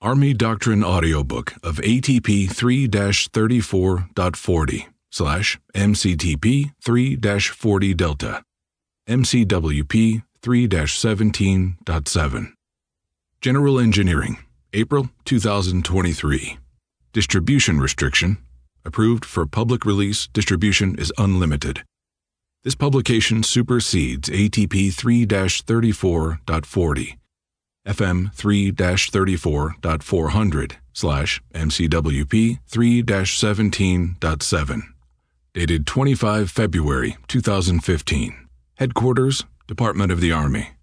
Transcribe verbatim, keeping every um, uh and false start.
Army Doctrine Audiobook of A T P three thirty-four point forty slash M C T P three forty Delta, M C W P three seventeen point seven. General Engineering, April two thousand twenty-three. Distribution restriction. Approved for public release. Distribution is unlimited. This publication supersedes A T P three thirty-four point forty, F M three thirty-four point four hundred slash M C W P three seventeen point seven. Dated twenty-fifth of February two thousand fifteen. Headquarters, Department of the Army.